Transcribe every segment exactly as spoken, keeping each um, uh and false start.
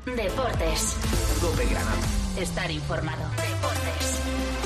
Deportes. COPE Granada. Estar informado. Deportes.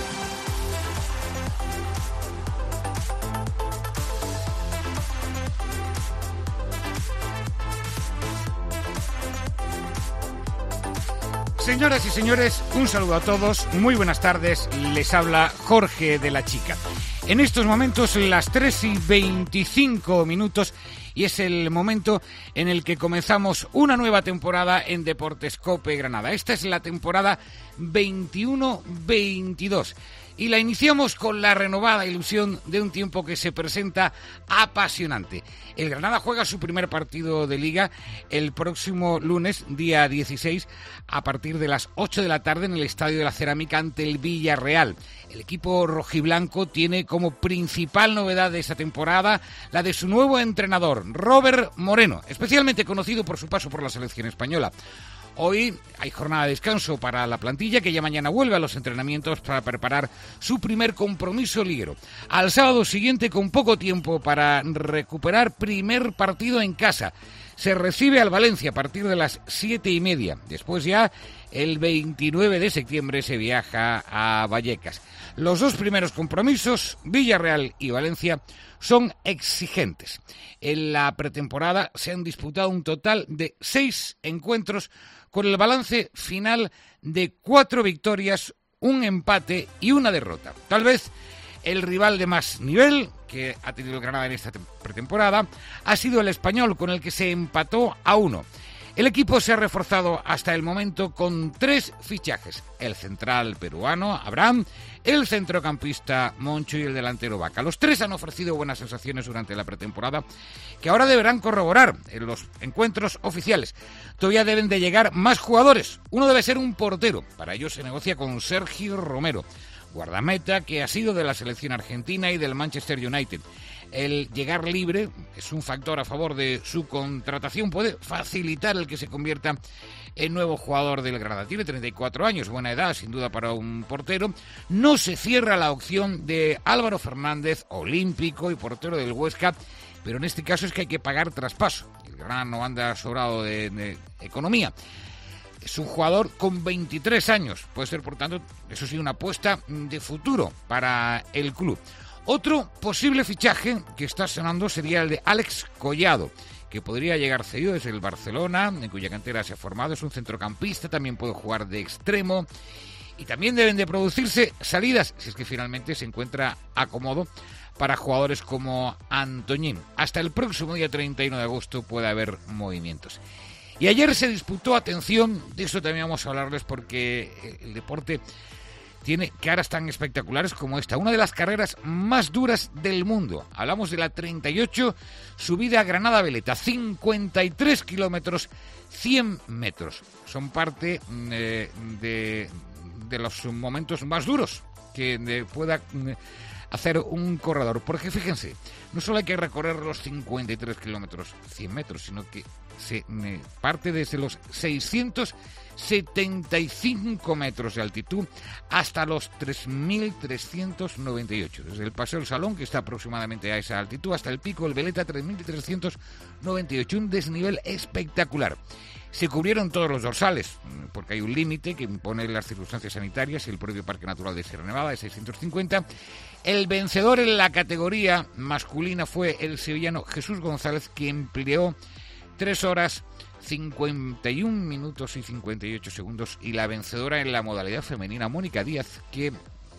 Señoras y señores, un saludo a todos, muy buenas tardes, les habla Jorge de la Chica. En estos momentos, las tres y veinticinco minutos, y es el momento en el que comenzamos una nueva temporada en Deportes COPE Granada. Esta es la temporada veintiuno veintidós. Y la iniciamos con la renovada ilusión de un tiempo que se presenta apasionante. El Granada juega su primer partido de Liga el próximo lunes, día dieciséis, a partir de las ocho de la tarde en el Estadio de la Cerámica ante el Villarreal. El equipo rojiblanco tiene como principal novedad de esta temporada la de su nuevo entrenador, Robert Moreno, especialmente conocido por su paso por la selección española. Hoy hay jornada de descanso para la plantilla, que ya mañana vuelve a los entrenamientos para preparar su primer compromiso liguero. Al sábado siguiente, con poco tiempo para recuperar primer partido en casa, se recibe al Valencia a partir de las siete y media. Después ya, el veintinueve de septiembre, se viaja a Vallecas. Los dos primeros compromisos, Villarreal y Valencia, son exigentes. En la pretemporada se han disputado un total de seis encuentros con el balance final de cuatro victorias, un empate y una derrota. Tal vez el rival de más nivel que ha tenido el Granada en esta pretemporada ha sido el Español, con el que se empató a uno. El equipo se ha reforzado hasta el momento con tres fichajes: el central peruano Abraham, el centrocampista Moncho y el delantero Vaca. Los tres han ofrecido buenas sensaciones durante la pretemporada, que ahora deberán corroborar en los encuentros oficiales. Todavía deben de llegar más jugadores. Uno debe ser un portero. Para ello se negocia con Sergio Romero, guardameta que ha sido de la selección argentina y del Manchester United. El llegar libre es un factor a favor de su contratación, puede facilitar el que se convierta en nuevo jugador del Granada. Tiene treinta y cuatro años, buena edad sin duda para un portero. No se cierra la opción de Álvaro Fernández, olímpico y portero del Huesca, pero en este caso es que hay que pagar traspaso. El Granada no anda sobrado de, de economía. Es un jugador con veintitrés años, puede ser por tanto, eso sí, una apuesta de futuro para el club. Otro posible fichaje que está sonando sería el de Alex Collado, que podría llegar cedido desde el Barcelona, en cuya cantera se ha formado. Es un centrocampista, también puede jugar de extremo, y también deben de producirse salidas, si es que finalmente se encuentra acomodo, para jugadores como Antoñín. Hasta el próximo día treinta y uno de agosto puede haber movimientos. Y ayer se disputó, atención, de eso también vamos a hablarles, porque el deporte tiene caras tan espectaculares como esta, una de las carreras más duras del mundo. Hablamos de la treinta y ocho, subida a Granada-Veleta, cincuenta y tres kilómetros, cien metros. Son parte eh, de, de los momentos más duros que eh, pueda eh, hacer un corredor. Porque fíjense, no solo hay que recorrer los cincuenta y tres kilómetros, cien metros, sino que se eh, parte desde los seiscientos setenta y cinco metros de altitud hasta los tres mil trescientos noventa y ocho. Desde el Paseo del Salón, que está aproximadamente a esa altitud, hasta el pico del Veleta, tres mil trescientos noventa y ocho. Un desnivel espectacular. Se cubrieron todos los dorsales, porque hay un límite que impone las circunstancias sanitarias y el propio Parque Natural de Sierra Nevada, de seiscientos cincuenta. El vencedor en la categoría masculina fue el sevillano Jesús González, que empleó tres horas cincuenta y un minutos y cincuenta y ocho segundos, y la vencedora en la modalidad femenina, Mónica Díaz, que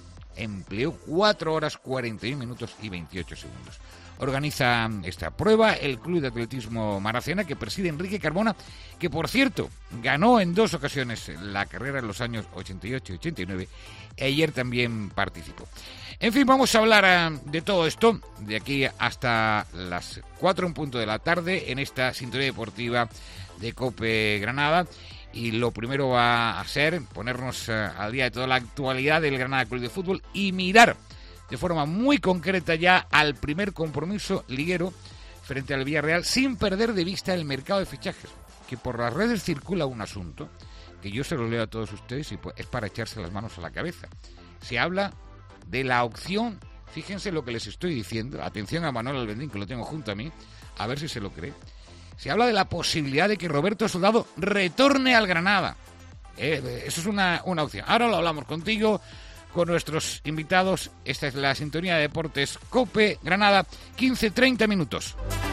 empleó cuatro horas cuarenta y un minutos y veintiocho segundos. Organiza esta prueba el Club de Atletismo Maracena, que preside Enrique Carmona, que por cierto ganó en dos ocasiones la carrera en los años ochenta y ocho y ochenta y nueve, y ayer también participó. En fin, vamos a hablar uh, de todo esto de aquí hasta las cuatro en punto de la tarde en esta sintonía deportiva de COPE Granada. Y lo primero va a ser ponernos uh, al día de toda la actualidad del Granada Club de Fútbol y mirar de forma muy concreta ya al primer compromiso liguero frente al Villarreal, sin perder de vista el mercado de fichajes, que por las redes circula un asunto que yo se lo leo a todos ustedes y es para echarse las manos a la cabeza. Se habla de la opción, fíjense lo que les estoy diciendo, atención a Manuel Albendín, que lo tengo junto a mí, a ver si se lo cree. se habla de la posibilidad de que Roberto Soldado retorne al Granada. Eh, eso es una, una opción. Ahora lo hablamos contigo, con nuestros invitados. Esta es la sintonía de Deportes COPE Granada, quince treinta minutos.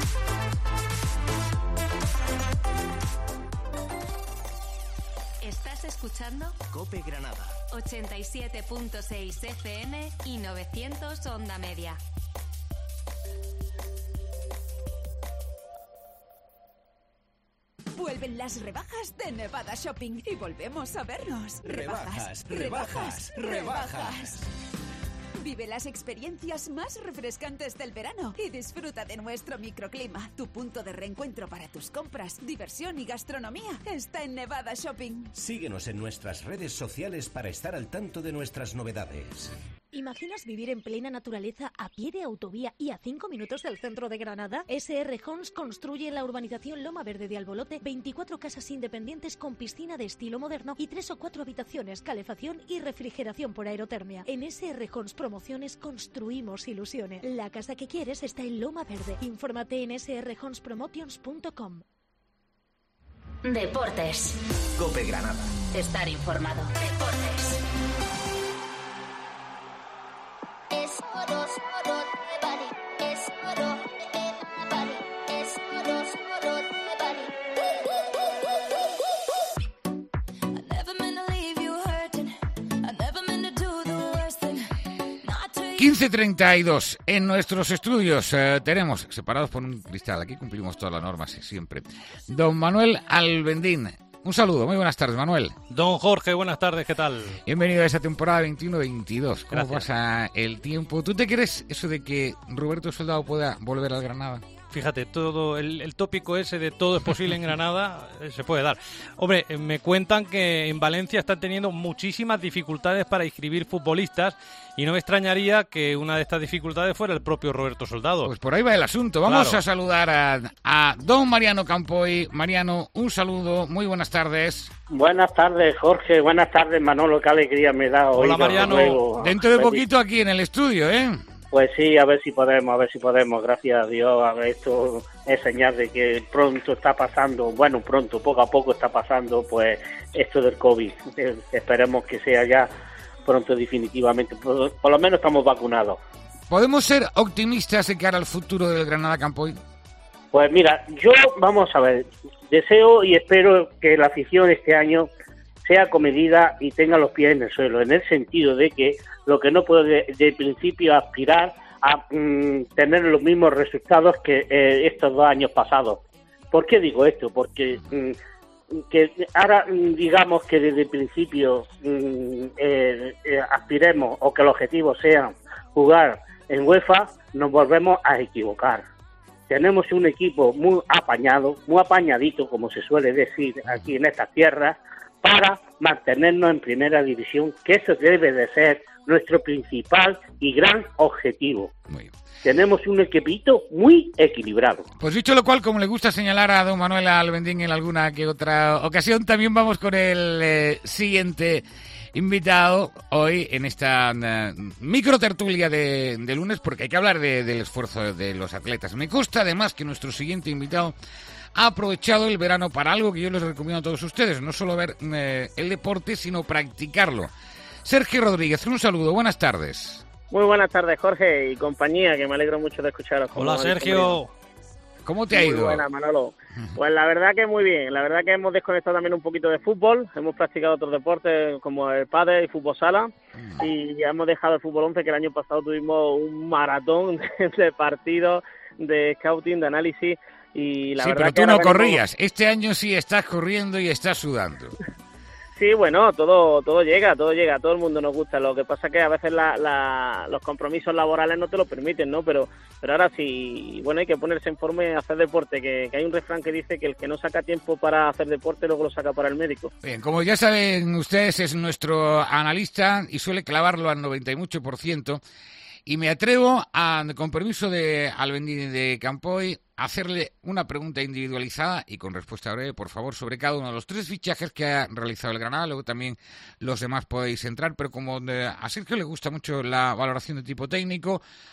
¿Estás escuchando? COPE Granada. ochenta y siete punto seis F M y novecientos onda media. Vuelven las rebajas de Nevada Shopping y volvemos a vernos. Rebajas, rebajas, rebajas, rebajas. Vive las experiencias más refrescantes del verano y disfruta de nuestro microclima. Tu punto de reencuentro para tus compras, diversión y gastronomía está en Nevada Shopping. Síguenos en nuestras redes sociales para estar al tanto de nuestras novedades. ¿Imaginas vivir en plena naturaleza a pie de autovía y a cinco minutos del centro de Granada? S R Homes construye en la urbanización Loma Verde de Albolote veinticuatro casas independientes con piscina de estilo moderno y tres o cuatro habitaciones, calefacción y refrigeración por aerotermia. En S R Homes Promociones construimos ilusiones. La casa que quieres está en Loma Verde. Infórmate en s r homes promotions punto com. Deportes. COPE Granada. Estar informado. Deportes. Es oro, oro de Bali. Es oro de Bali. Es oro, oro de Bali. I never meant to leave you hurting. I never meant to do the worst thing. Not to you. quince treinta y dos. En nuestros estudios eh, tenemos, separados por un cristal, aquí cumplimos todas las normas siempre, don Manuel Albendín. Un saludo, muy buenas tardes, Manuel. Don Jorge, buenas tardes, ¿qué tal? Bienvenido a esta temporada veintiuno veintidós. ¿Cómo Gracias. pasa el tiempo? ¿Tú te crees eso de que Roberto Soldado pueda volver al Granada? Fíjate, todo el, el tópico ese de todo es posible en Granada eh, se puede dar. Hombre, eh, me cuentan que en Valencia están teniendo muchísimas dificultades para inscribir futbolistas y no me extrañaría que una de estas dificultades fuera el propio Roberto Soldado. Pues por ahí va el asunto. Vamos Claro. a saludar a, a don Mariano Campoy. Mariano, un saludo, muy buenas tardes. Buenas tardes, Jorge. Buenas tardes, Manolo. Qué alegría me da hoy. Hola, Mariano. Dentro de poquito aquí en el estudio, ¿eh? Pues sí, a ver si podemos, a ver si podemos. Gracias a Dios. A ver, esto es señal de que pronto está pasando, bueno, pronto, poco a poco está pasando, pues, esto del COVID. Eh, esperemos que sea ya pronto definitivamente. Por, por lo menos estamos vacunados. ¿Podemos ser optimistas de cara al futuro del Granada, Campoy? Pues mira, yo, vamos a ver, deseo y espero que la afición este año sea comedida y tenga los pies en el suelo, en el sentido de que lo que no puede de, de principio aspirar a mm, tener los mismos resultados que eh, estos dos años pasados. ¿Por qué digo esto? Porque mm, que ahora mm, digamos que desde el principio mm, eh, eh, aspiremos o que el objetivo sea jugar en UEFA, nos volvemos a equivocar. Tenemos un equipo muy apañado, muy apañadito, como se suele decir aquí en estas tierras, para mantenernos en primera división, que eso debe de ser nuestro principal y gran objetivo. Muy bien. Tenemos un equipito muy equilibrado. Pues dicho lo cual, como le gusta señalar a don Manuel Albendín en alguna que otra ocasión, también vamos con el eh, siguiente invitado hoy en esta uh, micro tertulia de, de lunes, porque hay que hablar de, del esfuerzo de los atletas. Me consta además que nuestro siguiente invitado ha aprovechado el verano para algo que yo les recomiendo a todos ustedes, no solo ver eh, el deporte, sino practicarlo. Sergio Rodríguez, un saludo, buenas tardes. Muy buenas tardes, Jorge y compañía, que me alegro mucho de escucharos. Hola, Sergio. ¿Cómo te ha Muy ido? buena, Manolo. Pues la verdad que muy bien. La verdad que hemos desconectado también un poquito de fútbol. Hemos practicado otros deportes como el pádel y fútbol sala. Y ya hemos dejado el fútbol once, que el año pasado tuvimos un maratón de partidos, de scouting, de análisis. Y la sí, verdad pero que tú no ahora venimos- corrías. Este año sí estás corriendo y estás sudando. Sí, bueno, todo todo llega, todo llega, a todo el mundo nos gusta. Lo que pasa es que a veces la, la, los compromisos laborales no te lo permiten, ¿no? Pero pero ahora sí, bueno, hay que ponerse en forma y hacer deporte, que, que hay un refrán que dice que el que no saca tiempo para hacer deporte luego lo saca para el médico. Bien, como ya saben ustedes, es nuestro analista y suele clavarlo al noventa y mucho por ciento. Y me atrevo, a, con permiso de Albendín de Campoy, a hacerle una pregunta individualizada y con respuesta breve, por favor, sobre cada uno de los tres fichajes que ha realizado el Granada. Luego también los demás podéis entrar, pero como de, a Sergio le gusta mucho la valoración de tipo técnico,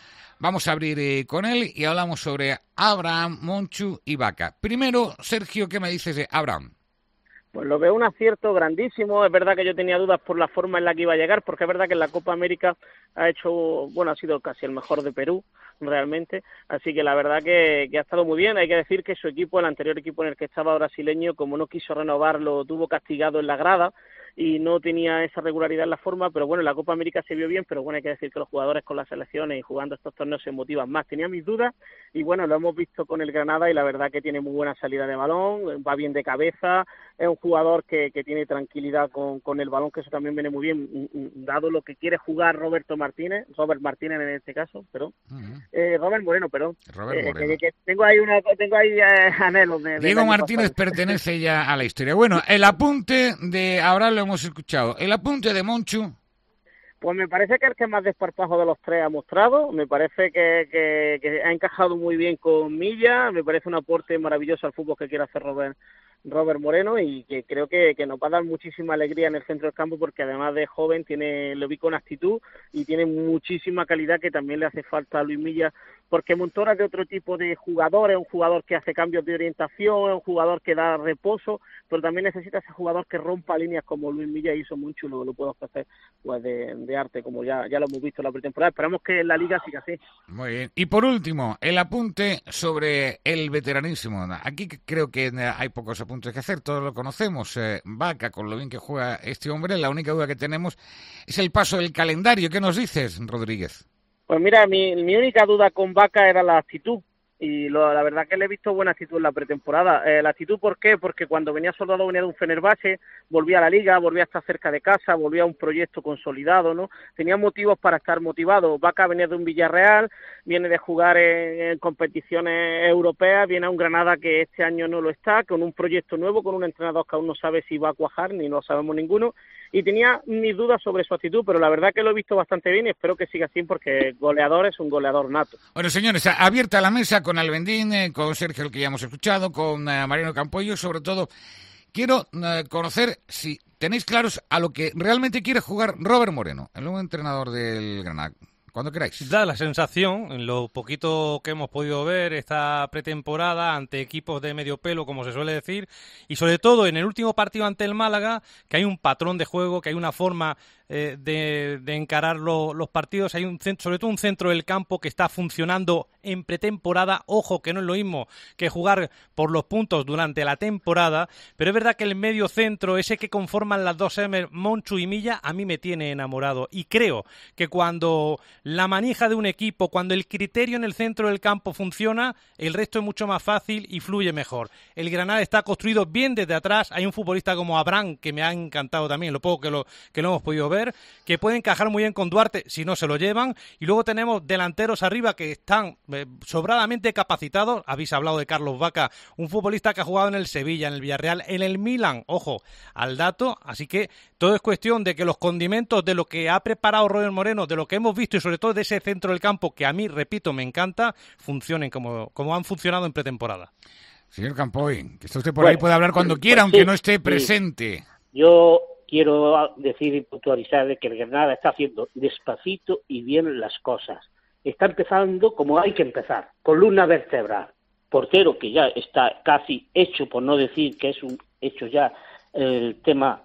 vamos a abrir eh, con él y hablamos sobre Abraham, Monchu y Vaca. Primero, Sergio, ¿qué me dices de Abraham? Pues lo veo un acierto grandísimo. Es verdad que yo tenía dudas por la forma en la que iba a llegar, porque es verdad que en la Copa América ha hecho, bueno, ha sido casi el mejor de Perú, realmente. Así que la verdad que, que ha estado muy bien. Hay que decir que su equipo, el anterior equipo en el que estaba brasileño, como no quiso renovarlo, tuvo castigado en la grada y no tenía esa regularidad en la forma, pero bueno, en la Copa América se vio bien, pero bueno, hay que decir que los jugadores con las selecciones y jugando estos torneos se motivan más. Tenía mis dudas y bueno, lo hemos visto con el Granada y la verdad que tiene muy buena salida de balón, va bien de cabeza, es un jugador que, que tiene tranquilidad con, con el balón, que eso también viene muy bien, dado lo que quiere jugar Roberto Martínez, Robert Martínez en este caso, perdón, uh-huh. eh, Robert Moreno, perdón, Robert eh, Moreno. Que, que tengo ahí, una, tengo ahí eh, anhelos. De, Diego de Martínez pasado. pertenece ya a la historia. Bueno, el apunte de, ahora lo hemos escuchado, el apunte de Monchu. Pues me parece que el que más desparpajo de los tres ha mostrado, me parece que, que, que ha encajado muy bien con Milla, me parece un aporte maravilloso al fútbol que quiere hacer Robert, Robert Moreno y que creo que, que nos va a dar muchísima alegría en el centro del campo porque además de joven tiene, lo vi con actitud y tiene muchísima calidad que también le hace falta a Luis Milla, porque Montoro es de otro tipo de jugador, es un jugador que hace cambios de orientación, es un jugador que da reposo, pero también necesita ese jugador que rompa líneas como Luis Milla y eso mucho lo, lo puede ofrecer pues de, de arte, como ya, ya lo hemos visto en la pretemporada. Esperamos que en la Liga siga así. Muy bien. Y por último, el apunte sobre el veteranísimo. Aquí creo que hay pocos apuntes que hacer, todos lo conocemos. Eh, Vaca, con lo bien que juega este hombre, la única duda que tenemos es el paso del calendario. ¿Qué nos dices, Rodríguez? Pues mira, mi, mi única duda con Vaca era la actitud. Y lo, la verdad que le he visto buena actitud en la pretemporada. Eh, la actitud, ¿por qué? Porque cuando venía Soldado venía de un Fenerbahce, volvía a la Liga, volvía a estar cerca de casa, volvía a un proyecto consolidado, ¿no? Tenía motivos para estar motivado. Vaca venía de un Villarreal, viene de jugar en, en competiciones europeas, viene a un Granada que este año no lo está, con un proyecto nuevo, con un entrenador que aún no sabe si va a cuajar, ni lo sabemos ninguno. Y tenía mis dudas sobre su actitud, pero la verdad que lo he visto bastante bien y espero que siga así porque goleador es un goleador nato. Bueno, señores, abierta la mesa con Albendín, eh, con Sergio, el que ya hemos escuchado, con eh, Mariano Campoyo. Sobre todo, quiero eh, conocer si tenéis claros a lo que realmente quiere jugar Robert Moreno, el nuevo entrenador del Granada. Cuando queráis. Da la sensación, en lo poquito que hemos podido ver esta pretemporada ante equipos de medio pelo, como se suele decir, y sobre todo en el último partido ante el Málaga, que hay un patrón de juego, que hay una forma eh, de, de encarar lo, los partidos, hay un centro, sobre todo un centro del campo que está funcionando en pretemporada. Ojo, que no es lo mismo que jugar por los puntos durante la temporada, pero es verdad que el medio centro, ese que conforman las dos M, Monchu y Milla, a mí me tiene enamorado, y creo que cuando la manija de un equipo, cuando el criterio en el centro del campo funciona, el resto es mucho más fácil y fluye mejor. El Granada está construido bien desde atrás. Hay un futbolista como Abraham, que me ha encantado también, lo poco que lo, que lo hemos podido ver, que puede encajar muy bien con Duarte si no se lo llevan. Y luego tenemos delanteros arriba que están eh, sobradamente capacitados. Habéis hablado de Carlos Vaca, un futbolista que ha jugado en el Sevilla, en el Villarreal, en el Milan. Ojo al dato. Así que todo es cuestión de que los condimentos de lo que ha preparado Robert Moreno, de lo que hemos visto y sobre todo de ese centro del campo que a mí, repito, me encanta, funcionen como, como han funcionado en pretemporada. Señor Campoy, que está usted por bueno, ahí, puede hablar cuando quiera, pues aunque sí, no esté sí. presente. Yo quiero decir y puntualizar de que el Granada está haciendo despacito y bien las cosas. Está empezando como hay que empezar, columna vertebral. Portero que ya está casi hecho, por no decir que es un hecho ya el tema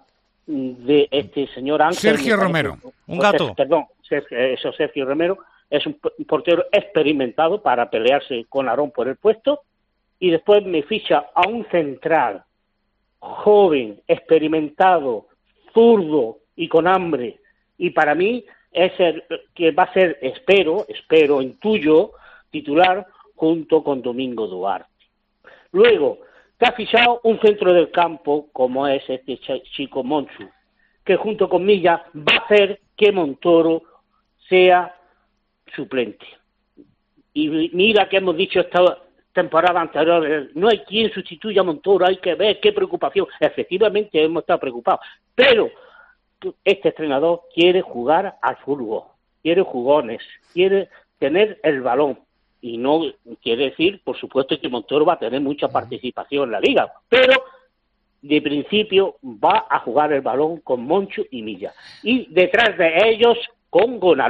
de este señor Ángel. Sergio Romero, un gato. Perdón, Sergio, eso, Sergio Romero, es un portero experimentado para pelearse con Aarón por el puesto, y después me ficha a un central joven, experimentado, zurdo y con hambre, y para mí es el que va a ser, espero, espero, intuyo, titular junto con Domingo Duarte. Luego, te ha fichado un centro del campo como es este chico Monchu, que junto con Milla va a hacer que Montoro sea suplente. Y mira que hemos dicho esta temporada anterior, no hay quien sustituya a Montoro, hay que ver qué preocupación. Efectivamente hemos estado preocupados, pero este entrenador quiere jugar al fútbol, quiere jugones, quiere tener el balón. Y no quiere decir, por supuesto, que Montoro va a tener mucha participación en la Liga, pero de principio va a jugar el balón con Monchu y Milla. Y detrás de ellos con Gonalón,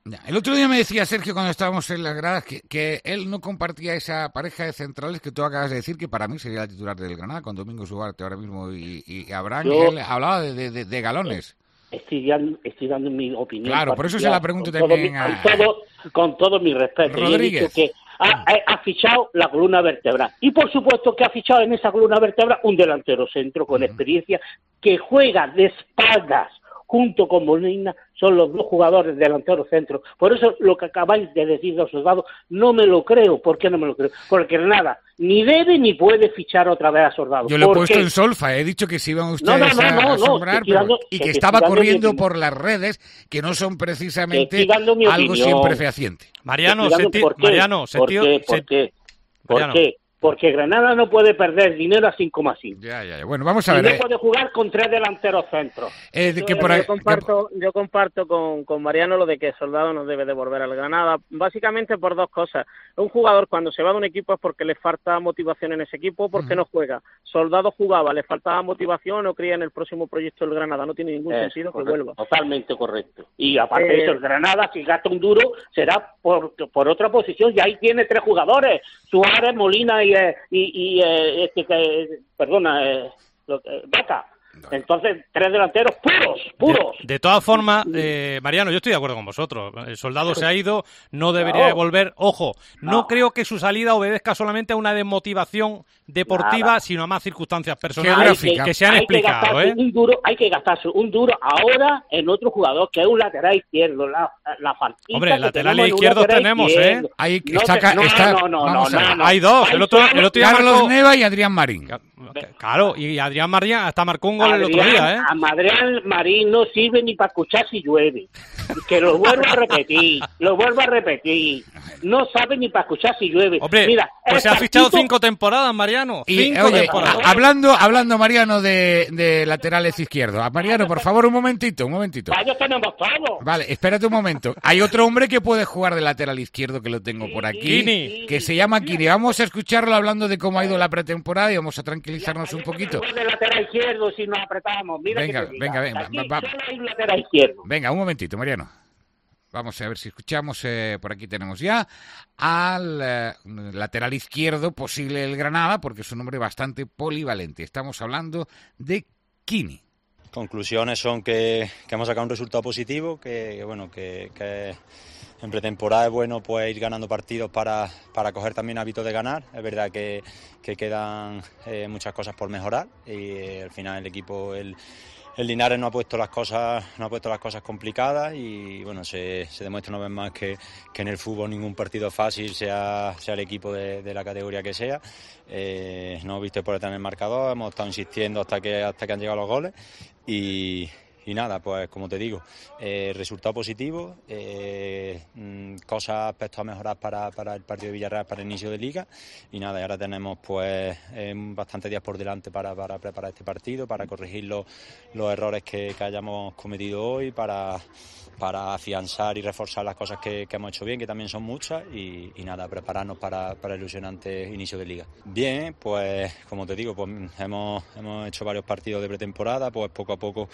Ya. El otro día me decía Sergio cuando estábamos en las gradas que, que él no compartía esa pareja de centrales que tú acabas de decir, que para mí sería la titular del Granada, con Domingo Ugarte ahora mismo y, y Abraham, Yo, y él hablaba de, de, de, de galones. Estoy dando, estoy dando mi opinión. Claro, por eso se la pregunto con también todo mi, a... Con todo, con todo mi respeto. Rodríguez. Y he dicho que ha, ha fichado la columna vertebral. Y por supuesto que ha fichado en esa columna vertebral un delantero centro con uh-huh. experiencia que juega de espaldas junto con Molina, son los dos jugadores delanteros centro. Por eso lo que acabáis de decir de los Soldados, no me lo creo. ¿Por qué no me lo creo? Porque nada, ni debe ni puede fichar otra vez a Soldados. Yo lo he puesto en solfa, he dicho que si iban ustedes no, no, no, no, a asombrar, no, pero, dando, y que, que estaba corriendo por las redes, que no son precisamente algo siempre fehaciente. Mariano, senti- ¿por qué? Mariano, ¿Por qué? ¿Por qué? ¿Por Mariano. qué? Porque Granada no puede perder dinero a cinco coma cinco. Ya, ya, ya. Bueno, vamos a ver. Y no eh. puede jugar con tres delanteros centros. Eh, que por ahí, yo comparto, que... yo comparto con, con Mariano lo de que Soldado no debe devolver al Granada, básicamente por dos cosas. Un jugador cuando se va de un equipo es porque le falta motivación en ese equipo, porque uh-huh. no juega. Soldado jugaba, le faltaba motivación, no creía en el próximo proyecto del Granada. No tiene ningún eh, sentido correcto, que vuelva. Totalmente correcto. Y aparte eh... de eso, el Granada, si gasta un duro, será por, por otra posición. Y ahí tiene tres jugadores, Suárez, Molina y... y, y Y eh, este que, perdona, eh, eh, Vaca. Entonces, tres delanteros puros, puros. De, de todas formas, eh, Mariano, yo estoy de acuerdo con vosotros. El Soldado se ha ido, no debería no. volver. Ojo, no. no creo que su salida obedezca solamente a una desmotivación deportiva, Nada. sino a más circunstancias personales que, que se han hay explicado. Que ¿eh? un duro, hay que gastarse un duro ahora en otro jugador que es un lateral izquierdo. La, la faltita Hombre, lateral izquierdo tenemos, izquierdo. ¿eh? Hay, no, está, no, está, no, no, no, no, no. Hay dos. El otro, el otro día Carlos marcó... Neva y Adrián Marín. Claro, y Adrián Marín hasta marcó un gol Adrián, el otro día, ¿eh? A Adrián Marín no sirve ni para escuchar si llueve. Que lo vuelvo a repetir, lo vuelvo a repetir. No sabe ni para escuchar si llueve. Hombre, Mira, pues se ha fichado cinco temporadas, Mariano. Y, cinco oye, temporadas. hablando, hablando Mariano de, de laterales izquierdos. Mariano, por favor, un momentito, un momentito. Vaya, tenemos todo. Vale, espérate un momento. Hay otro hombre que puede jugar de lateral izquierdo, que lo tengo por aquí, Kini. que se llama Kini. Vamos a escucharlo hablando de cómo ha ido la pretemporada y vamos a tranquilizarnos un poquito. De lateral izquierdo si nos apretamos. Mira venga, que venga, venga. Aquí Va, va. solo hay un lateral izquierdo. Venga, un momentito, Mariano. Vamos a ver si escuchamos, eh, por aquí tenemos ya al eh, lateral izquierdo posible del Granada, porque es un hombre bastante polivalente. Estamos hablando de Kini. Conclusiones son que, que hemos sacado un resultado positivo, que, que bueno, que, que en pretemporada es bueno pues ir ganando partidos para, para coger también hábitos de ganar. Es verdad que, que quedan eh, muchas cosas por mejorar y eh, al final el equipo... El, El Linares no ha puesto las cosas, no ha puesto las cosas complicadas y bueno, se, se demuestra una vez más que, que en el fútbol ningún partido es fácil, sea, sea el equipo de, de la categoría que sea. Eh, no hemos visto por detrás en el marcador, hemos estado insistiendo hasta que hasta que han llegado los goles y, y nada, pues como te digo, eh, resultado positivo, eh, cosas, aspectos a mejorar para, para el partido de Villarreal, para el inicio de Liga y nada, y ahora tenemos pues eh, bastantes días por delante para, para preparar este partido, para corregir los, los errores que, que hayamos cometido hoy, para, para afianzar y reforzar las cosas que, que hemos hecho bien, que también son muchas y, y nada, prepararnos para, para el ilusionante inicio de Liga. Bien, pues como te digo, pues hemos, hemos hecho varios partidos de pretemporada, pues poco a poco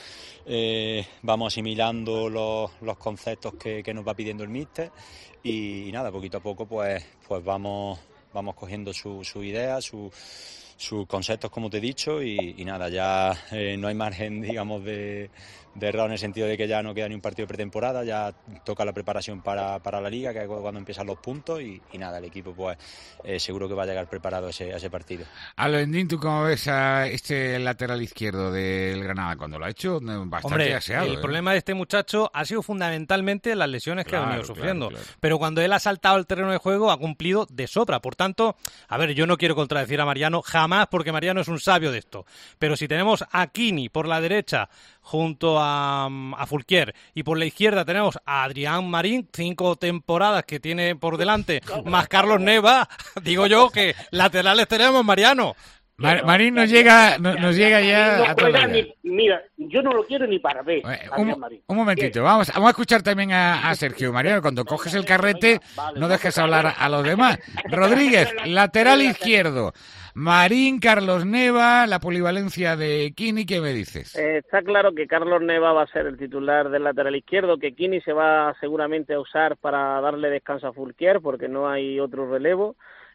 eh, vamos asimilando los, los conceptos que, que nos va pidiendo el míster y, y nada, poquito a poco pues, pues vamos, vamos cogiendo su, su idea, su sus conceptos, como te he dicho, y, y nada, ya eh, no hay margen, digamos, de, de error en el sentido de que ya no queda ni un partido de pretemporada, ya toca la preparación para, para la Liga, que es cuando empiezan los puntos, y, y nada, el equipo pues eh, seguro que va a llegar preparado a ese, a ese partido. Alendín, ¿tú cómo ves a este lateral izquierdo del Granada cuando lo ha hecho? Bastante Hombre, aseado. El ¿eh? problema de este muchacho ha sido fundamentalmente las lesiones que claro, ha venido sufriendo, claro, claro. Pero cuando él ha saltado al terreno de juego ha cumplido de sobra, por tanto, a ver, yo no quiero contradecir a Mariano jamás, porque Mariano es un sabio de esto, pero si tenemos a Kini por la derecha junto a, a Fulquier y por la izquierda tenemos a Adrián Marín, cinco temporadas que tiene por delante, más Carlos Neva, digo yo que laterales tenemos, Mariano. Mar, Marín nos llega, no, nos llega ya no a toda la ni, mira, yo no lo quiero ni para ver. Un, un momentito, vamos, vamos a escuchar también a, a Sergio. Mariano, cuando coges el carrete, no dejes hablar a los demás. Rodríguez, lateral izquierdo. Marín, Carlos Neva, la polivalencia de Quini, ¿qué me dices? Eh, está claro que Carlos Neva va a ser el titular del lateral izquierdo, que Quini se va seguramente a usar para darle descanso a Fulquier, porque no hay otro relevo.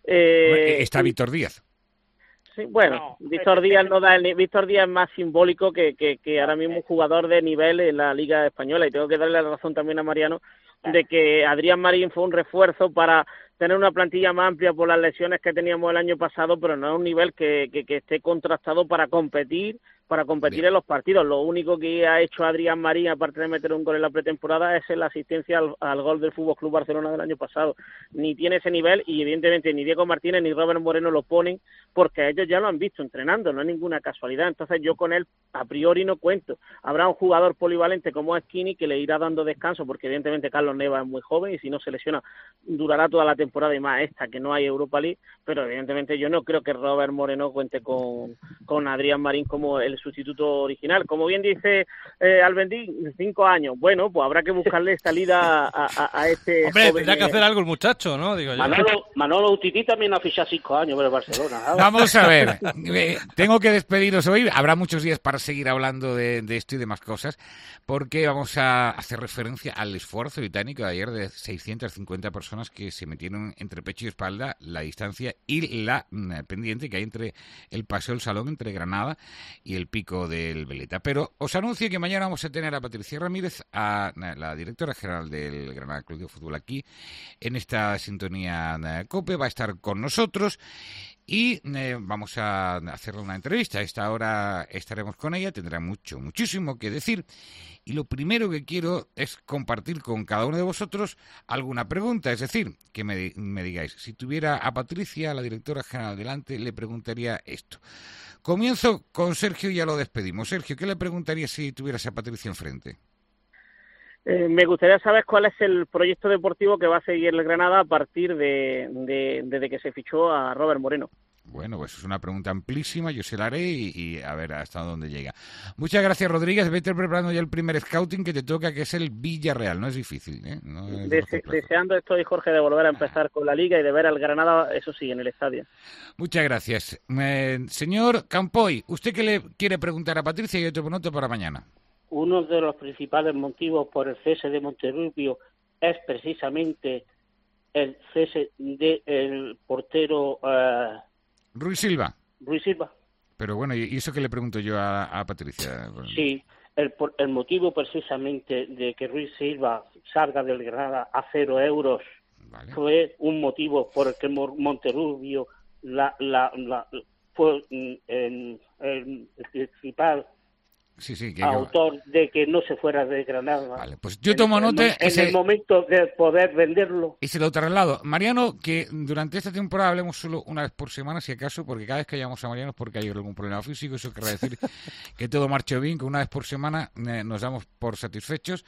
Eh, Está Víctor Díaz. Sí, bueno, no, Víctor Díaz no da el, Víctor Díaz es más simbólico que, que, que ahora mismo un jugador de nivel en la Liga Española, y tengo que darle la razón también a Mariano de que Adrián Marín fue un refuerzo para tener una plantilla más amplia por las lesiones que teníamos el año pasado, pero no es un nivel que, que, que esté contrastado para competir para competir Bien. en los partidos. Lo único que ha hecho Adrián Marín, aparte de meter un gol en la pretemporada, es la asistencia al, al gol del F C Barcelona del año pasado. Ni tiene ese nivel y evidentemente ni Diego Martínez ni Robert Moreno lo ponen porque ellos ya lo han visto entrenando, no es ninguna casualidad. Entonces yo con él a priori no cuento. Habrá un jugador polivalente como es Quini que le irá dando descanso porque evidentemente Carlos Neva es muy joven y si no se lesiona durará toda la temporada y más esta que no hay Europa League, pero evidentemente yo no creo que Robert Moreno cuente con, con Adrián Marín como el sustituto original. Como bien dice eh, Albendín, cinco años. Bueno, pues habrá que buscarle salida a, a, a este Hombre, joven. tendrá que hacer algo el muchacho, ¿no? Digo yo. Manolo, Manolo Utiti también ha fichado cinco años por el Barcelona. ¿sabes? Vamos a ver. Eh, tengo que despediros hoy. Habrá muchos días para seguir hablando de, de esto y demás cosas, porque vamos a hacer referencia al esfuerzo británico de ayer de seiscientas cincuenta personas que se metieron entre pecho y espalda la distancia y la mm, pendiente que hay entre el Paseo del Salón, entre Granada y el Pico del Veleta. Pero os anuncio que mañana vamos a tener a Patricia Ramírez, a la directora general del Granada Club de Fútbol, aquí en esta sintonía COPE. Va a estar con nosotros y eh, vamos a hacerle una entrevista. A esta hora estaremos con ella, tendrá mucho, muchísimo que decir. Y lo primero que quiero es compartir con cada uno de vosotros alguna pregunta. Es decir, que me, me digáis, si tuviera a Patricia, la directora general, delante, le preguntaría esto. Comienzo con Sergio y ya lo despedimos. Sergio, ¿qué le preguntaría si tuvieras a Patricia enfrente? Eh, me gustaría saber cuál es el proyecto deportivo que va a seguir el Granada a partir de, de desde que se fichó a Robert Moreno. Bueno, pues es una pregunta amplísima, yo se la haré y, y a ver hasta dónde llega. Muchas gracias, Rodríguez. Vete preparando ya el primer scouting que te toca, que es el Villarreal. No es difícil, ¿eh? No es Dese, deseando estoy, Jorge, de volver a empezar con la Liga y de ver al Granada, eso sí, en el estadio. Muchas gracias. Eh, señor Campoy, ¿usted qué le quiere preguntar a Patricia y otro nota para mañana? Uno de los principales motivos por el cese de Monterrubio es precisamente el cese del portero... Uh, Ruiz Silva. Ruiz Silva. Pero bueno, ¿y eso qué le pregunto yo a, a Patricia? Sí, el, el motivo precisamente de que Ruiz Silva salga del Granada a cero euros vale. fue un motivo por el que Monterrubio la, la, la, fue el, el principal sí, sí, que autor yo... de que no se fuera de Granada. Vale, pues yo tomo en, nota... En, en ese... el momento de poder venderlo. Y se lo traslado. Mariano, que durante esta temporada hablemos solo una vez por semana, si acaso, porque cada vez que llamamos a Mariano es porque hay algún problema físico. Eso querrá decir que todo marchó bien, que una vez por semana eh, nos damos por satisfechos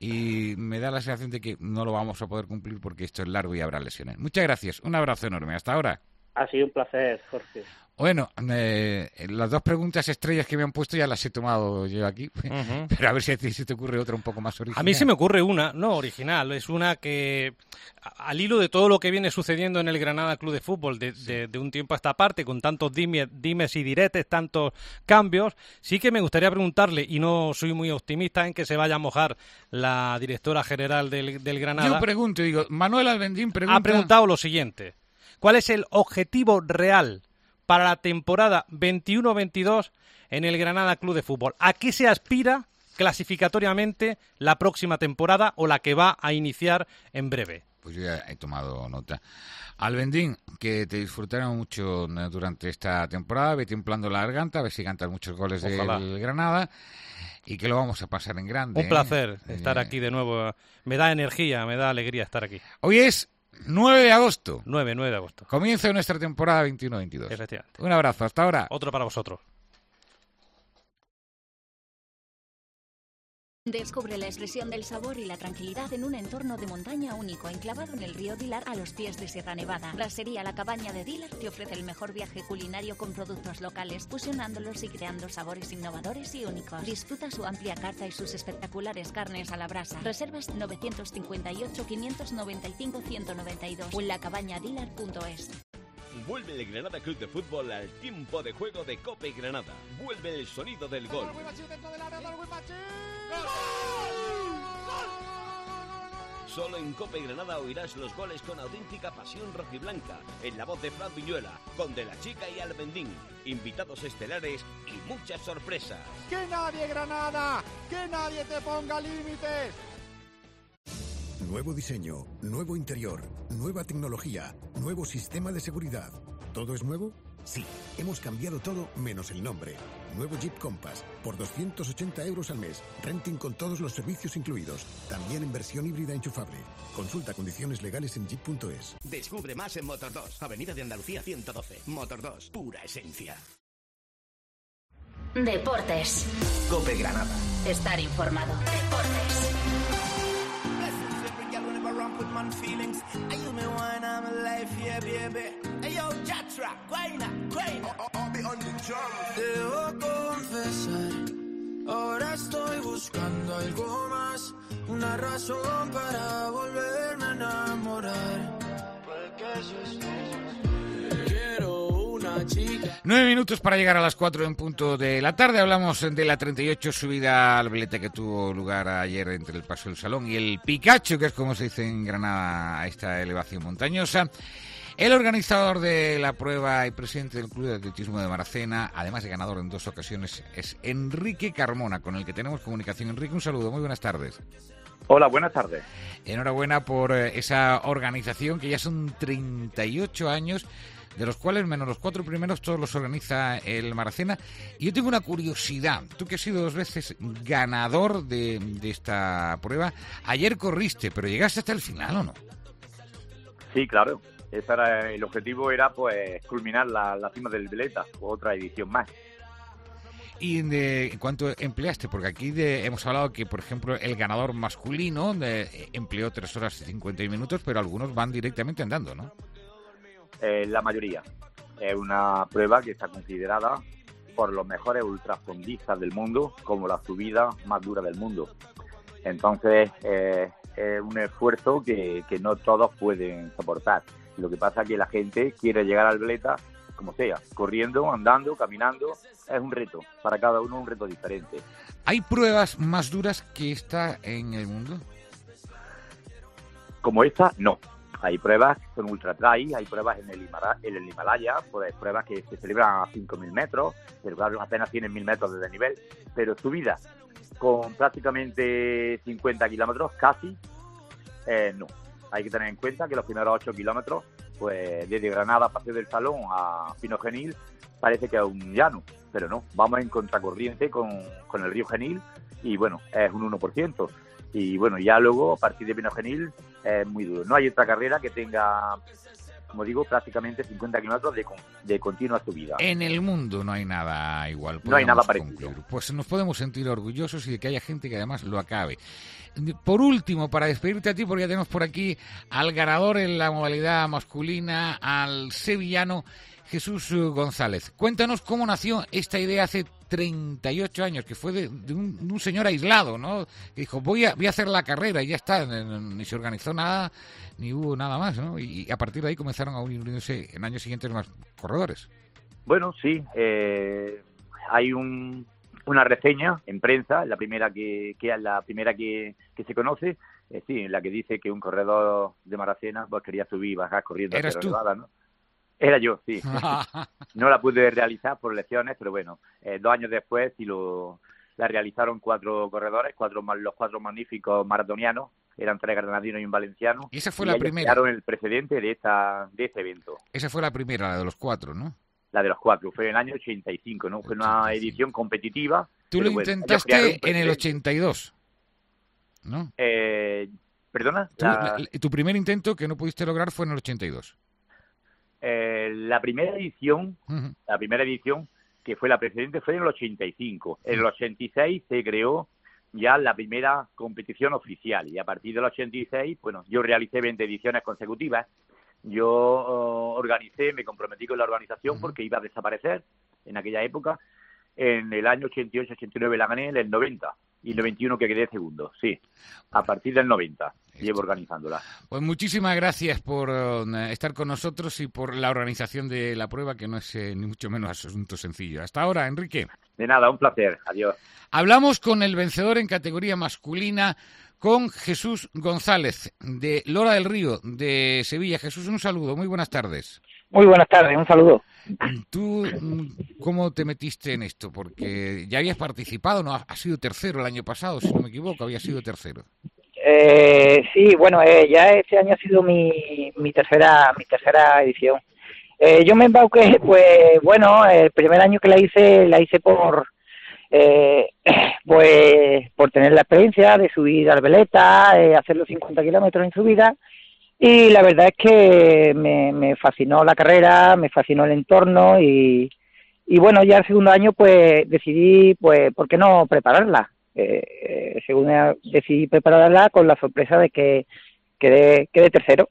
y me da la sensación de que no lo vamos a poder cumplir porque esto es largo y habrá lesiones. Muchas gracias. Un abrazo enorme. Hasta ahora. Ha sido un placer, Jorge. Bueno, eh, las dos preguntas estrellas que me han puesto ya las he tomado yo aquí, uh-huh. pero a ver si a ti se te ocurre otra un poco más original. A mí se me ocurre una, no original, es una que al hilo de todo lo que viene sucediendo en el Granada Club de Fútbol de, de, de un tiempo a esta parte, con tantos dimes, dimes y diretes, tantos cambios, sí que me gustaría preguntarle, y no soy muy optimista en que se vaya a mojar la directora general del, del Granada. Yo pregunto, digo, Manuel Albendín pregunta... Ha preguntado lo siguiente, ¿cuál es el objetivo real para la temporada veintiuno veintidós en el Granada Club de Fútbol? ¿A qué se aspira clasificatoriamente la próxima temporada o la que va a iniciar en breve? Pues yo ya he tomado nota. Albendín, que te disfrutaron mucho durante esta temporada, ve templando la garganta, a ver si cantas muchos goles Ojalá. del Granada y que lo vamos a pasar en grande. Un placer ¿eh? estar eh... aquí de nuevo. Me da energía, me da alegría estar aquí. Hoy es nueve de agosto. nueve, nueve de agosto. Comienza nuestra temporada veintiuno veintidós. Efectivamente. Un abrazo, hasta ahora. Otro para vosotros. Descubre la expresión del sabor y la tranquilidad en un entorno de montaña único, enclavado en el río Dilar a los pies de Sierra Nevada. Brassería La Cabaña de Dilar te ofrece el mejor viaje culinario con productos locales, fusionándolos y creando sabores innovadores y únicos. Disfruta su amplia carta y sus espectaculares carnes a la brasa. Reservas nueve cinco ocho, cinco nueve cinco, uno nueve cinco, uno nueve dos o en la cabaña dilar punto es. Vuelve el Granada Club de Fútbol al tiempo de juego de Cope Granada. Vuelve el sonido del gol. Solo en Cope Granada oirás los goles con auténtica pasión rojiblanca, en la voz de Fran Viñuela, con De la Chica y Albendín, invitados estelares y muchas sorpresas. ¡Que nadie, Granada! ¡Que nadie te ponga límites! Nuevo diseño, nuevo interior, nueva tecnología, nuevo sistema de seguridad. ¿Todo es nuevo? Sí, hemos cambiado todo menos el nombre. Nuevo Jeep Compass, por doscientos ochenta euros al mes. Renting con todos los servicios incluidos. También en versión híbrida enchufable. Consulta condiciones legales en jeep punto es. Descubre más en Motor dos, Avenida de Andalucía ciento doce. Motor dos, pura esencia. Deportes. Cope Granada. Estar informado. Deportes. Debo confesar, ahora estoy buscando algo más, una razón para volverme a enamorar. Quiero una chica. Nueve minutos para llegar a las cuatro en punto de la tarde. Hablamos de la treinta y ocho subida al Veleta que tuvo lugar ayer entre el Paso del Salón y el Picacho, que es como se dice en Granada a esta elevación montañosa. El organizador de la prueba y presidente del Club de Atletismo de Maracena, además de ganador en dos ocasiones, es Enrique Carmona, con el que tenemos comunicación. Enrique, un saludo, muy buenas tardes. Hola, buenas tardes. Enhorabuena por esa organización, que ya son treinta y ocho años, de los cuales, menos los cuatro primeros, todos los organiza el Maracena. Y yo tengo una curiosidad. Tú, que has sido dos veces ganador de, de esta prueba, ayer corriste, pero ¿llegaste hasta el final o no? Sí, claro. Ese era, el objetivo era pues culminar la, la cima del Veleta, otra edición más. ¿Y de cuánto empleaste? Porque aquí de, hemos hablado que, por ejemplo, el ganador masculino de, empleó tres horas y cincuenta minutos, pero algunos van directamente andando, ¿no? Eh, la mayoría. Es una prueba que está considerada por los mejores ultrafondistas del mundo como la subida más dura del mundo. Entonces, eh, es un esfuerzo que, que no todos pueden soportar. Lo que pasa es que la gente quiere llegar al Veleta como sea, corriendo, andando, caminando. Es un reto, para cada uno un reto diferente. ¿Hay pruebas más duras que esta en el mundo? Como esta, no. Hay pruebas que son ultra trail, hay pruebas en el, Himalaya, en el Himalaya, pues pruebas que se celebran a cinco mil metros, pero claro, apenas tienen mil metros de desnivel, pero subidas con prácticamente cincuenta kilómetros, casi, eh, no. Hay que tener en cuenta que los primeros ocho kilómetros, pues desde Granada, Paseo del Salón a Pino Genil, parece que es un llano, pero no, vamos en contracorriente con, con el río Genil y bueno, es un uno por ciento. Y bueno, ya luego, a partir de Pino Genil, es muy duro. No hay otra carrera que tenga, como digo, prácticamente cincuenta kilómetros de, de continua subida. En el mundo no hay nada igual. No hay nada parecido. Concluir. Pues nos podemos sentir orgullosos y de que haya gente que además lo acabe. Por último, para despedirte a ti, porque ya tenemos por aquí al ganador en la modalidad masculina, al sevillano Jesús González. Cuéntanos cómo nació esta idea hace treinta y ocho años, que fue de, de, un, de un señor aislado, ¿no? Que dijo, voy a, voy a hacer la carrera y ya está, ni se organizó nada, ni hubo nada más, ¿no? Y, y a partir de ahí comenzaron a unirse en años siguientes más corredores. Bueno, sí, eh, hay un, una reseña en prensa, la primera que, que es la primera que, que se conoce, eh, sí, en la que dice que un corredor de Maracena pues quería subir y bajar corriendo hacia la Nevada, ¿no? Era yo, sí. No la pude realizar por lesiones, pero bueno, eh, dos años después sí lo la realizaron cuatro corredores, cuatro los cuatro magníficos maratonianos, eran tres granadinos y un valenciano. Y esa fue y la ellos primera. crearon el precedente de esta de este evento. Esa fue la primera, la de los cuatro, ¿no? La de los cuatro, fue en el año ochenta y cinco, ¿no? Fue una edición competitiva. Tú lo bueno, intentaste en el ochenta y dos, ¿no? Eh, ¿Perdona? ¿Tú, la... Tu primer intento que no pudiste lograr fue en el ochenta y dos. Eh, la primera edición, uh-huh. la primera edición que fue la precedente fue en el ochenta y cinco. En el ochenta y seis se creó ya la primera competición oficial y a partir del ochenta y seis, bueno, yo realicé veinte ediciones consecutivas. Yo uh, organicé, me comprometí con la organización uh-huh. porque iba a desaparecer en aquella época. En el año ochenta y ocho ochenta y nueve la gané, en el noventa y noventa y uno que quedé segundo, sí. A partir del noventa llevo organizándola. Pues muchísimas gracias por uh, estar con nosotros y por la organización de la prueba, que no es eh, ni mucho menos asunto sencillo. Hasta ahora, Enrique. De nada, un placer. Adiós. Hablamos con el vencedor en categoría masculina, con Jesús González, de Lora del Río, de Sevilla. Jesús, un saludo. Muy buenas tardes. Muy buenas tardes, un saludo. ¿Tú cómo te metiste en esto? Porque ya habías participado, ¿no? Has sido tercero el año pasado, si no me equivoco, había sido tercero. Eh, sí, bueno, eh, ya este año ha sido mi, mi tercera mi tercera edición. Eh, yo me embauqué, pues bueno, el primer año que la hice, la hice por eh, pues por tener la experiencia de subir al veleta, eh, hacer los cincuenta kilómetros en subida, y la verdad es que me, me fascinó la carrera, me fascinó el entorno, y, y bueno, ya el segundo año pues decidí, pues, ¿por qué no prepararla? Eh, eh, según decidí prepararla con la sorpresa de que quedé, quedé tercero.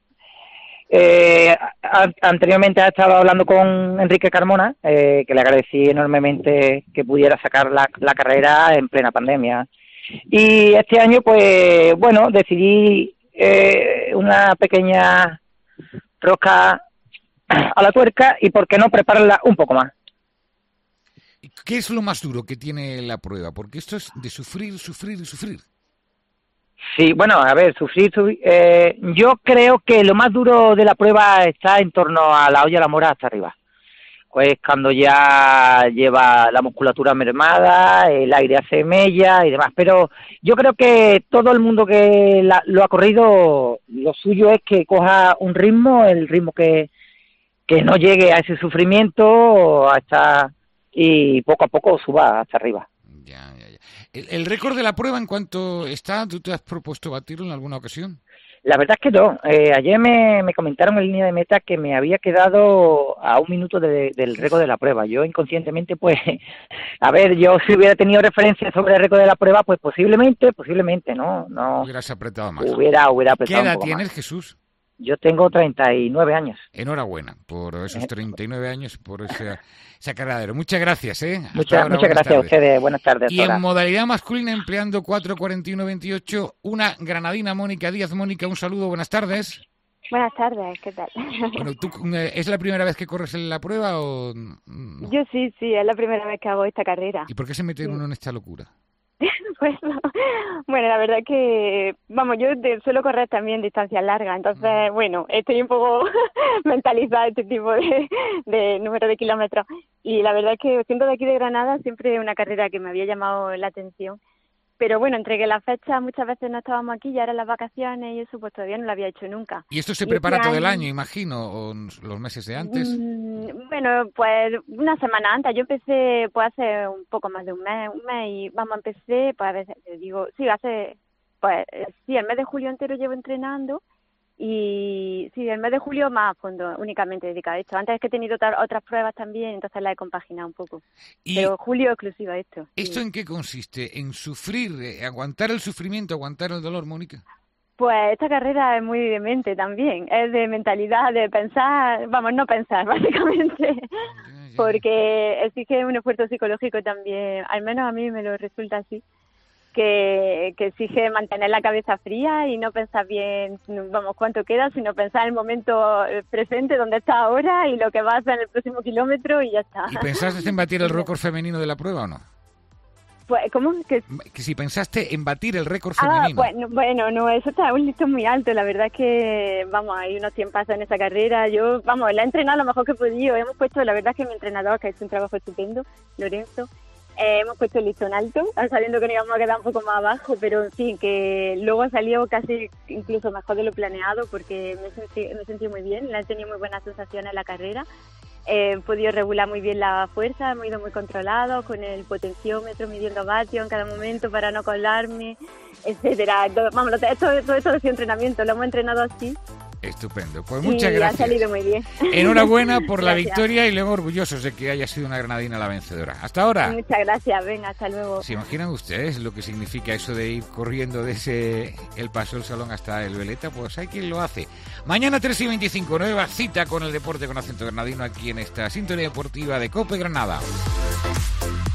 Eh, a, anteriormente estaba hablando con Enrique Carmona, eh, que le agradecí enormemente que pudiera sacar la, la carrera en plena pandemia. Y este año, pues, bueno, decidí eh, una pequeña rosca a la tuerca y por qué no prepararla un poco más. ¿Qué es lo más duro que tiene la prueba? Porque esto es de sufrir, sufrir y sufrir. Sí, bueno, a ver, sufrir, sufrir eh, yo creo que lo más duro de la prueba está en torno a la olla de la mora hasta arriba. Pues cuando ya lleva la musculatura mermada, el aire hace mella y demás. Pero yo creo que todo el mundo que la, lo ha corrido, lo suyo es que coja un ritmo, el ritmo que, que no llegue a ese sufrimiento hasta... y poco a poco suba hasta arriba. Ya, ya, ya. ¿El, el récord de la prueba en cuánto está? ¿Tú te has propuesto batirlo en alguna ocasión? La verdad es que no. Eh, ayer me, me comentaron en línea de meta que me había quedado a un minuto de, del récord de la prueba. Yo inconscientemente, pues, a ver, yo si hubiera tenido referencia sobre el récord de la prueba, pues posiblemente, posiblemente, ¿no? no Hubieras apretado más. Hubiera, hubiera apretado ¿Qué edad un poco tienes, más. Jesús? Yo tengo treinta y nueve años. Enhorabuena por esos treinta y nueve años, por esa, esa carrera. Muchas gracias, ¿eh? Muchas, ahora, muchas gracias tardes. a ustedes. Buenas tardes. Y en modalidad masculina, empleando cuatro cuarenta y uno veintiocho, una granadina, Mónica Díaz. Mónica, un saludo, buenas tardes. Buenas tardes, ¿qué tal? Bueno, ¿tú, ¿es la primera vez que corres en la prueba o...? No? Yo sí, sí, es la primera vez que hago esta carrera. ¿Y por qué se mete uno en esta locura? Pues no. Bueno, la verdad que, vamos, yo de, suelo correr también distancias largas, entonces, bueno, estoy un poco mentalizada este tipo de, de número de kilómetros. Y la verdad es que, siendo de aquí de Granada, siempre es una carrera que me había llamado la atención. Pero bueno, entre que las fechas muchas veces no estábamos aquí, ya eran las vacaciones y eso, pues todavía no lo había hecho nunca. ¿Y esto se y prepara este todo el año, año, imagino, o los meses de antes? Mmm, bueno, pues una semana antes. Yo empecé, pues hace un poco más de un mes, un mes y vamos, empecé, pues a veces, digo, sí, hace, pues sí, el mes de julio entero llevo entrenando. Y sí, el mes de julio más a fondo, únicamente dedicado a esto. Antes es que he tenido otras pruebas también, entonces la he compaginado un poco. ¿Y Pero julio exclusivo a esto. ¿Esto sí. en qué consiste? ¿En sufrir, eh, aguantar el sufrimiento, aguantar el dolor, Mónica? Pues esta carrera es muy de mente también, es de mentalidad, de pensar, vamos, no pensar, básicamente, porque exige un esfuerzo psicológico también, al menos a mí me lo resulta así. Que, que exige mantener la cabeza fría y no pensar bien, vamos, cuánto queda, sino pensar en el momento presente, donde está ahora y lo que va a hacer en el próximo kilómetro y ya está. ¿Y pensaste en batir el récord femenino de la prueba o no? Pues, ¿cómo? Que, que si pensaste en batir el récord ah, femenino. Pues, no, bueno, no, eso está un listón muy alto, la verdad es que, vamos, hay unos tiempazos en esa carrera, yo, vamos, la he entrenado lo mejor que he podido, hemos puesto, la verdad es que mi entrenador, que ha hecho un trabajo estupendo, Lorenzo, Eh, hemos puesto el listón alto, sabiendo que nos íbamos a quedar un poco más abajo, pero en fin, que luego ha salido casi incluso mejor de lo planeado porque me sentí, me sentí muy bien, he tenido muy buenas sensaciones en la carrera, eh, he podido regular muy bien la fuerza, hemos ido muy controlados con el potenciómetro, midiendo vatios en cada momento para no colarme, etcétera. Todo, vamos, todo, todo esto ha sido entrenamiento, lo hemos entrenado así. Estupendo, pues muchas y gracias. Ha salido muy bien. Enhorabuena por la Gracias. victoria y luego orgullosos de que haya sido una granadina la vencedora. Hasta ahora. Muchas gracias, venga, hasta luego. ¿Se imaginan ustedes lo que significa eso de ir corriendo desde el Paso del Salón hasta el Veleta? Pues hay quien lo hace. Mañana tres y veinticinco, nueva cita con el deporte con acento granadino aquí en esta sintonía deportiva de COPE Granada.